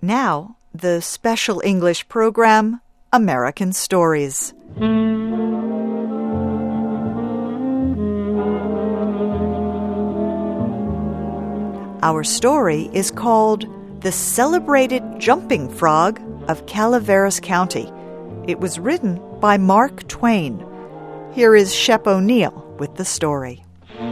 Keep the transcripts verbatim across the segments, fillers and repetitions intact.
Now, the special English program, American Stories. Our story is called The Celebrated Jumping Frog of Calaveras County. It was written by Mark Twain. Here is Shep O'Neill with the story.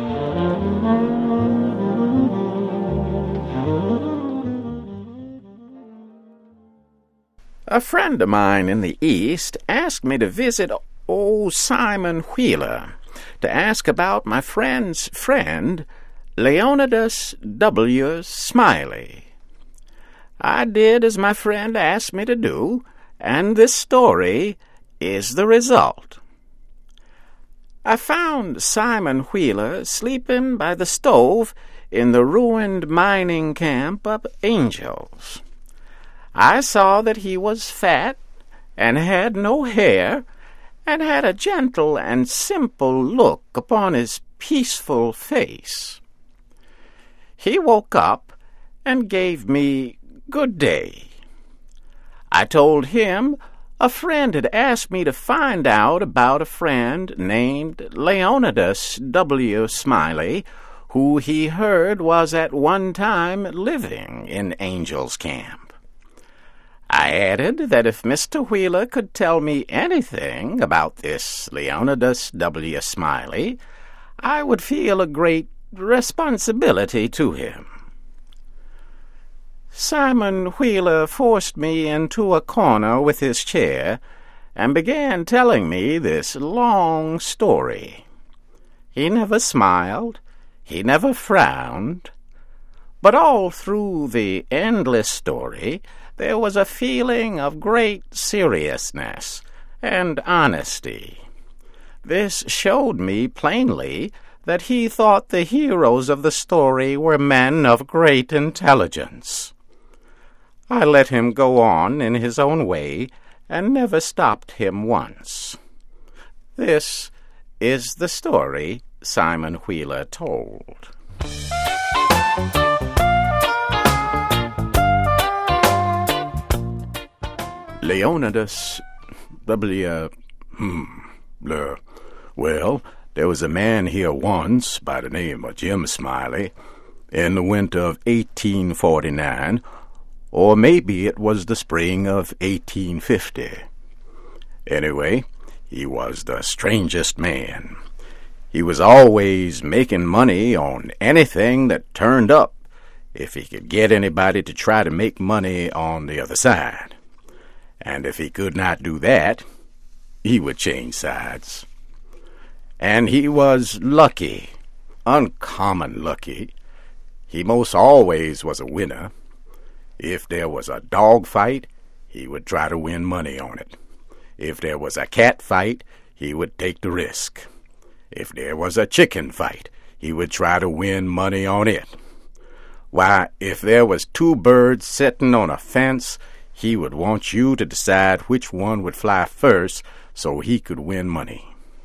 A friend of mine in the East asked me to visit old Simon Wheeler to ask about my friend's friend, Leonidas W. Smiley. I did as my friend asked me to do, and this story is the result. I found Simon Wheeler sleeping by the stove in the ruined mining camp of Angels. I saw that he was fat and had no hair, and had a gentle and simple look upon his peaceful face. He woke up and gave me good day. I told him a friend had asked me to find out about a friend named Leonidas W. Smiley, who he heard was at one time living in Angels Camp. I added that if Mister Wheeler could tell me anything about this Leonidas W. Smiley, I would feel a great responsibility to him. Simon Wheeler forced me into a corner with his chair and began telling me this long story. He never smiled, he never frowned, but all through the endless story there was a feeling of great seriousness and honesty. This showed me plainly that he thought the heroes of the story were men of great intelligence. I let him go on in his own way, and never stopped him once. This is the story Simon Wheeler told. Leonidas W. Hmm, blur. Well, there was a man here once by the name of Jim Smiley in the winter of eighteen forty-nine, or maybe it was the spring of eighteen fifty. Anyway, he was the strangest man. He was always making money on anything that turned up, if he could get anybody to try to make money on the other side. And if he could not do that, he would change sides. And he was lucky, uncommon lucky. He most always was a winner. If there was a dog fight, he would try to win money on it. If there was a cat fight, he would take the risk. If there was a chicken fight, he would try to win money on it. Why, if there was two birds sitting on a fence, he would want you to decide which one would fly first so he could win money.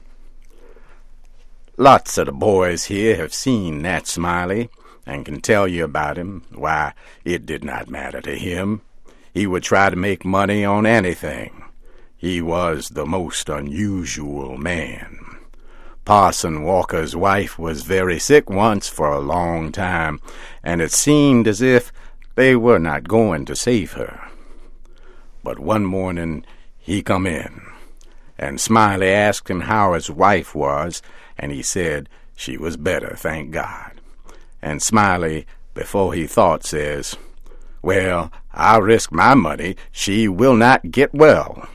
Lots of the boys here have seen Nat Smiley and can tell you about him. Why, it did not matter to him. He would try to make money on anything. He was the most unusual man. Parson Walker's wife was very sick once for a long time, and it seemed as if they were not going to save her. But one morning he come in, and Smiley asked him how his wife was, and he said she was better, thank God. And Smiley, before he thought, says, "Well, I'll risk my money. She will not get well."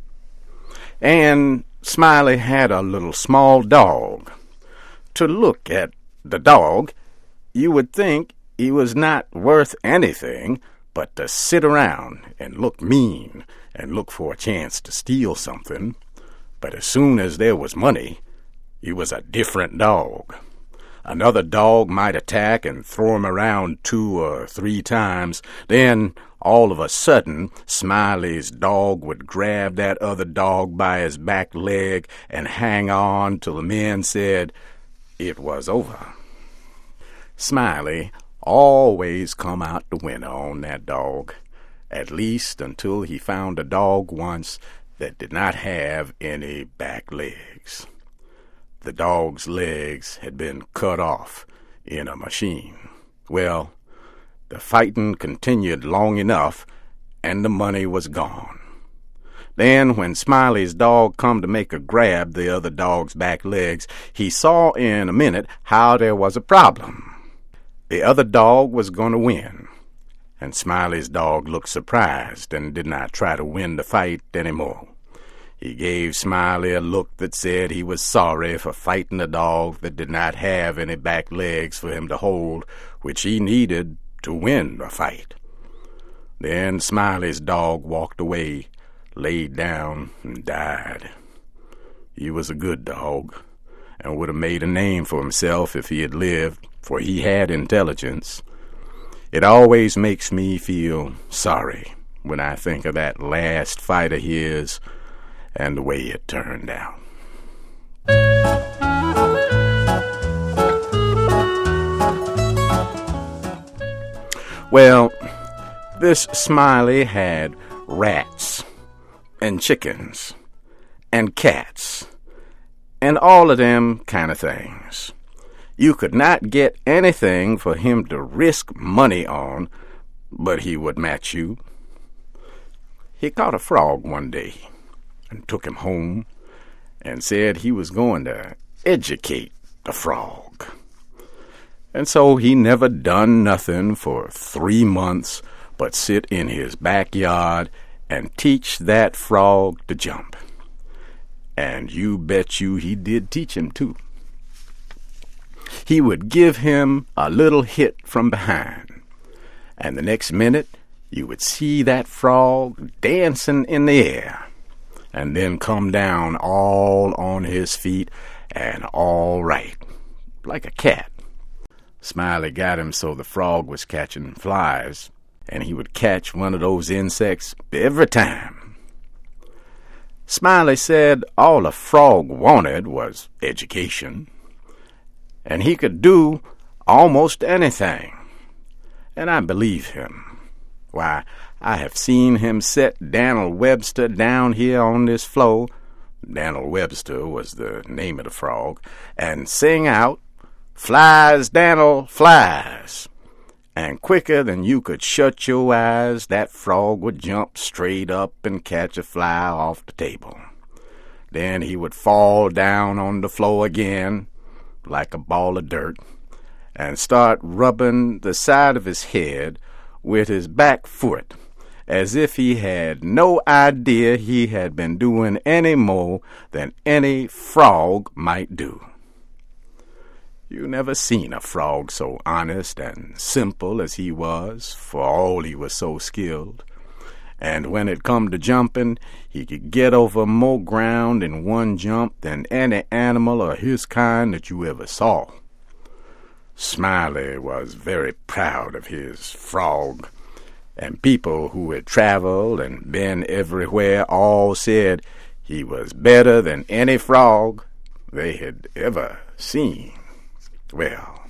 And Smiley had a little small dog. To look at the dog, you would think he was not worth anything but to sit around and look mean and look for a chance to steal something. But as soon as there was money, he was a different dog. Another dog might attack and throw him around two or three times. Then, all of a sudden, Smiley's dog would grab that other dog by his back leg and hang on till the men said it was over. Smiley always come out the winner on that dog, at least until he found a dog once that did not have any back legs. The dog's legs had been cut off in a machine. Well, the fighting continued long enough, and the money was gone. Then, when Smiley's dog come to make a grab the other dog's back legs, he saw in a minute how there was a problem. The other dog was going to win, and Smiley's dog looked surprised and did not try to win the fight anymore. He gave Smiley a look that said he was sorry for fighting a dog that did not have any back legs for him to hold, which he needed to win the fight. Then Smiley's dog walked away, laid down, and died. He was a good dog, and would have made a name for himself if he had lived, for he had intelligence. It always makes me feel sorry when I think of that last fight of his and the way it turned out. Well, this Smiley had rats and chickens and cats and all of them kind of things. You could not get anything for him to risk money on, but he would match you. He caught a frog one day and took him home and said he was going to educate the frog. And so he never done nothing for three months but sit in his backyard and teach that frog to jump. And you bet you he did teach him too. He would give him a little hit from behind, and the next minute you would see that frog dancing in the air, and then come down all on his feet and all right, like a cat. Smiley got him so the frog was catching flies, and he would catch one of those insects every time. Smiley said all the frog wanted was education, and he could do almost anything, and I believe him. Why, I have seen him set Dan'l Webster down here on this floor, Dan'l Webster was the name of the frog, and sing out, "Flies, Dan'l, flies!" And quicker than you could shut your eyes, that frog would jump straight up and catch a fly off the table. Then he would fall down on the floor again, like a ball of dirt, and start rubbing the side of his head with his back foot, as if he had no idea he had been doing any more than any frog might do. You never seen a frog so honest and simple as he was, for all he was so skilled. And when it come to jumping, he could get over more ground in one jump than any animal of his kind that you ever saw. Smiley was very proud of his frog, and people who had traveled and been everywhere all said he was better than any frog they had ever seen. Well,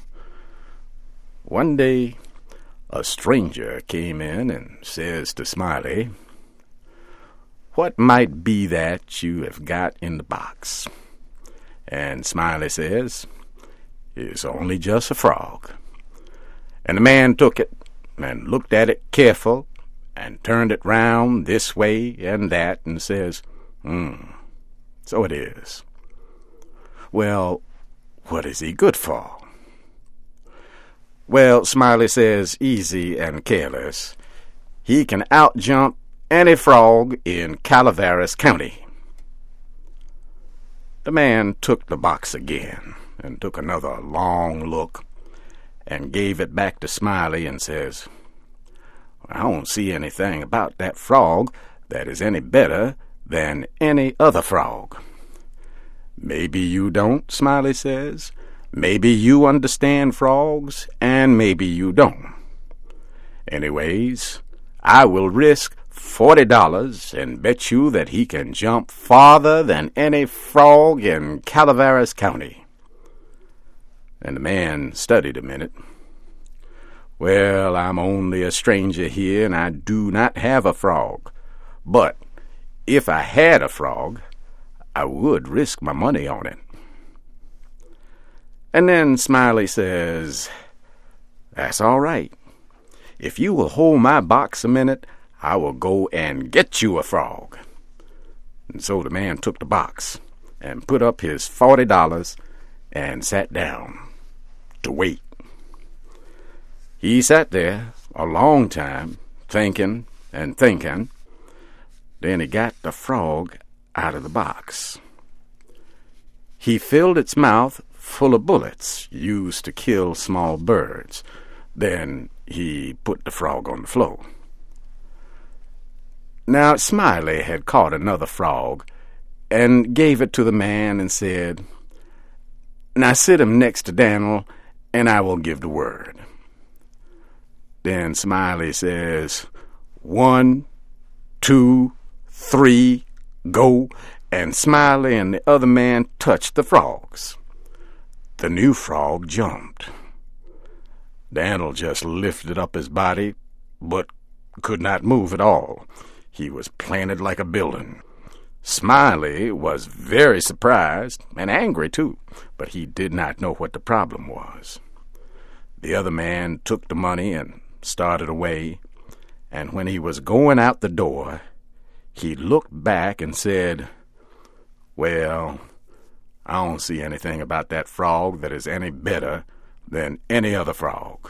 one day a stranger came in and says to Smiley, "What might be that you have got in the box?" And Smiley says, "It's only just a frog." And the man took it and looked at it careful and turned it round this way and that and says, Hmm, so it is. Well, what is he good for? Well, Smiley says, easy and careless, he can outjump any frog in Calaveras County. The man took the box again and took another long look and gave it back to Smiley and says, I don't see anything about that frog that is any better than any other frog. Maybe you don't, Smiley says. Maybe you understand frogs, and maybe you don't. Anyways, I will risk forty dollars and bet you that he can jump farther than any frog in Calaveras County. And the man studied a minute. "Well, I'm only a stranger here, and I do not have a frog. But if I had a frog, I would risk my money on it." And then Smiley says, "That's all right. If you will hold my box a minute, I will go and get you a frog." And so the man took the box and put up his forty dollars and sat down to wait. He sat there a long time, thinking and thinking. Then he got the frog out of the box. He filled its mouth full of bullets used to kill small birds. Then he put the frog on the floor. Now Smiley had caught another frog and gave it to the man and said, "Now sit him next to Dan'l, and I will give the word." Then Smiley says, "One, two, three, go," and Smiley and the other man touched the frogs. The new frog jumped. Dan'l just lifted up his body, but could not move at all. He was planted like a building. Smiley was very surprised and angry, too, but he did not know what the problem was. The other man took the money and started away, and when he was going out the door, he looked back and said, "Well, I don't see anything about that frog that is any better than any other frog."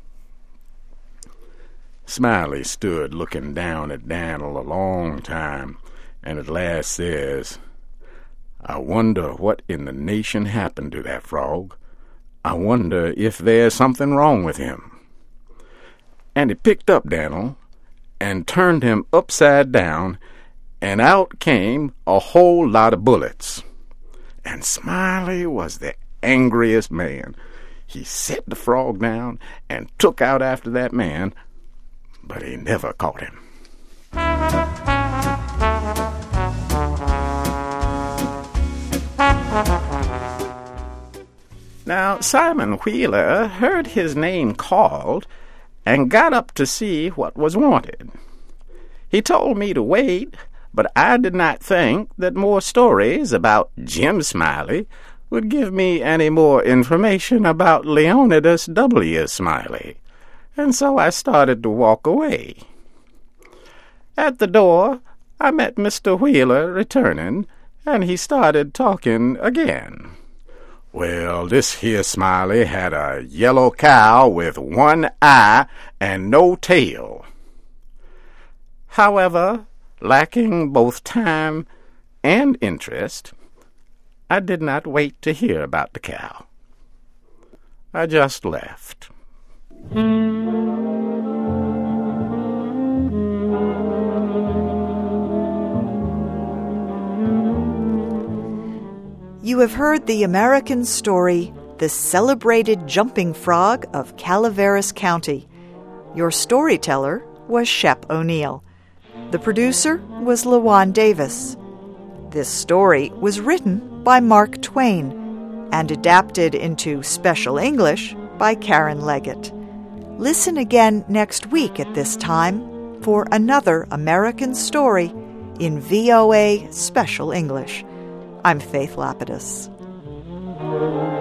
Smiley stood looking down at Dan'l a long time, and at last says, "I wonder what in the nation happened to that frog. I wonder if there's something wrong with him." And he picked up Dan'l and turned him upside down, and out came a whole lot of bullets. And Smiley was the angriest man. He set the frog down and took out after that man, but he never caught him. Now Simon Wheeler heard his name called and got up to see what was wanted. He told me to wait, but I did not think that more stories about Jim Smiley would give me any more information about Leonidas W. Smiley, and so I started to walk away. At the door, I met Mister Wheeler returning, and he started talking again. "Well, this here Smiley had a yellow cow with one eye and no tail." However, lacking both time and interest, I did not wait to hear about the cow. I just left. You have heard the American story, The Celebrated Jumping Frog of Calaveras County. Your storyteller was Shep O'Neill. The producer was LaJuan Davis. This story was written by Mark Twain and adapted into Special English by Karen Leggett. Listen again next week at this time for another American story in V O A Special English. I'm Faith Lapidus.